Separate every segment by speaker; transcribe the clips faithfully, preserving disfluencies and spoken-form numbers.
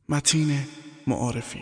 Speaker 1: متین معارفی.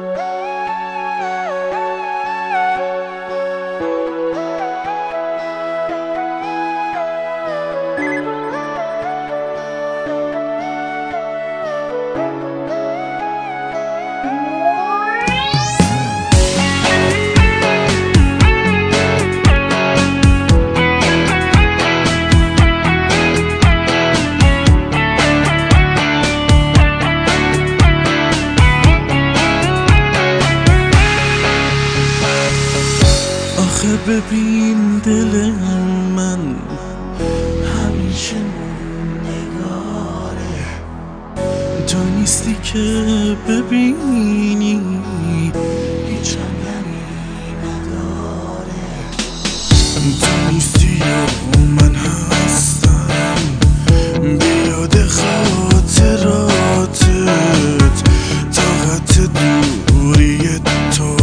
Speaker 1: آخه ببین دل من همیشه نگاره، تو نیستی که ببینی هیچ همدمی نداره. تو نیستی و من هستم بیاد خاطراتت، طاقت دوری تو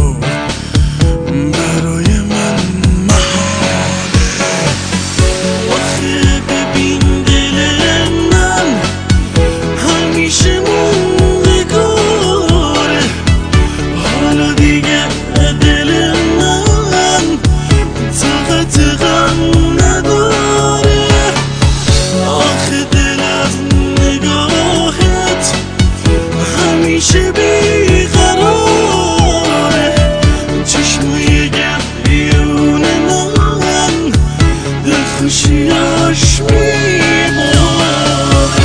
Speaker 1: برای من محاله. آخه ببین دل من همیشه موندگاره، حالا دیگه دل من طاقت غم نداره. آخه دل از نگاهت همیشه بیقراره، چشمای گریون من دلخوشیاش میباره.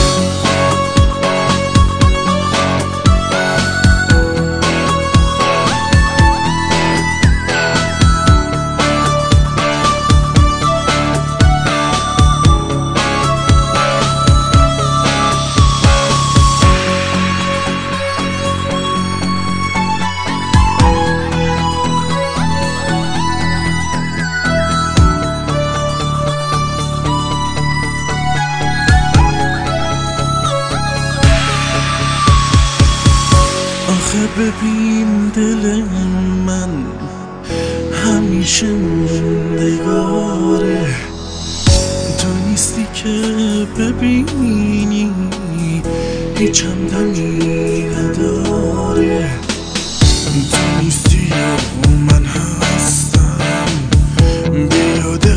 Speaker 1: آخه ببین دل من همیشه موندگاره، تو نیستی که ببینی هیچ همدمی نداره. تو نیستی و من هستم بیاد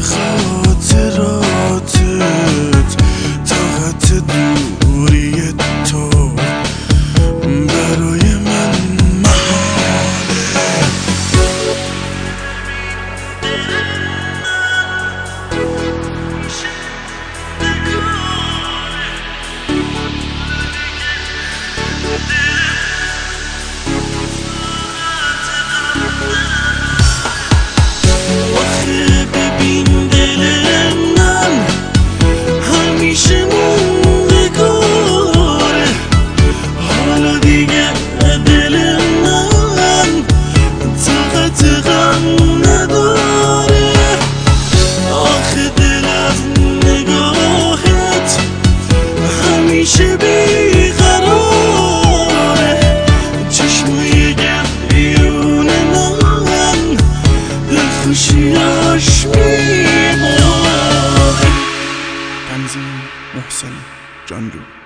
Speaker 1: خاطراتت، طاقت دوری تو برای من محاله. آخه ببین دل من همیشه موندگاره، حالا دیگه دل من طاقت غم نداره. آخه دل از نگاهت همیشه بیقراره، چشمای گریون من دلخوشیاش میباره. تنظیم محسن جاندو.